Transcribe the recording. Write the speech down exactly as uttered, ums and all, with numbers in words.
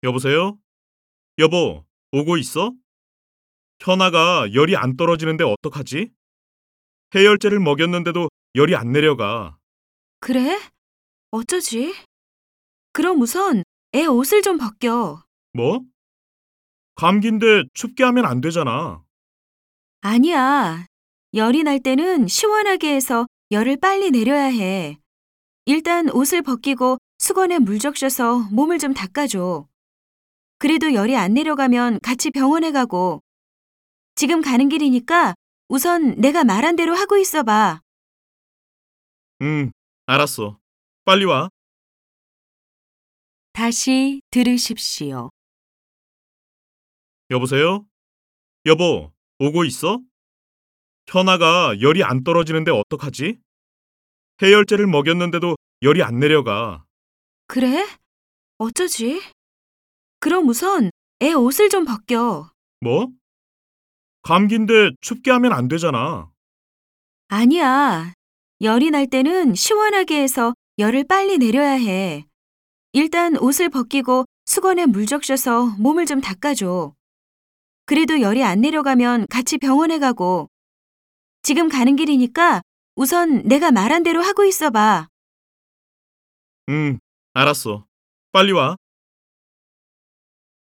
여보세요? 여보, 오고 있어? 현아가 열이 안 떨어지는데 어떡하지? 해열제를 먹였는데도 열이 안 내려가. 그래? 어쩌지? 그럼 우선 애 옷을 좀 벗겨. 뭐? 감기인데 춥게 하면 안 되잖아. 아니야. 열이 날 때는 시원하게 해서 열을 빨리 내려야 해. 일단 옷을 벗기고 수건에 물 적셔서 몸을 좀 닦아줘. 그래도 열이 안 내려가면 같이 병원에 가고. 지금 가는 길이니까 우선 내가 말한 대로 하고 있어 봐. 응, 알았어. 빨리 와. 다시 들으십시오. 여보세요? 여보, 오고 있어? 현아가 열이 안 떨어지는데 어떡하지? 해열제를 먹였는데도 열이 안 내려가. 그래? 어쩌지? 그럼 우선 애 옷을 좀 벗겨. 뭐? 감기인데 춥게 하면 안 되잖아. 아니야. 열이 날 때는 시원하게 해서 열을 빨리 내려야 해. 일단 옷을 벗기고 수건에 물 적셔서 몸을 좀 닦아줘. 그래도 열이 안 내려가면 같이 병원에 가고. 지금 가는 길이니까 우선 내가 말한 대로 하고 있어 봐. 응, 알았어. 빨리 와.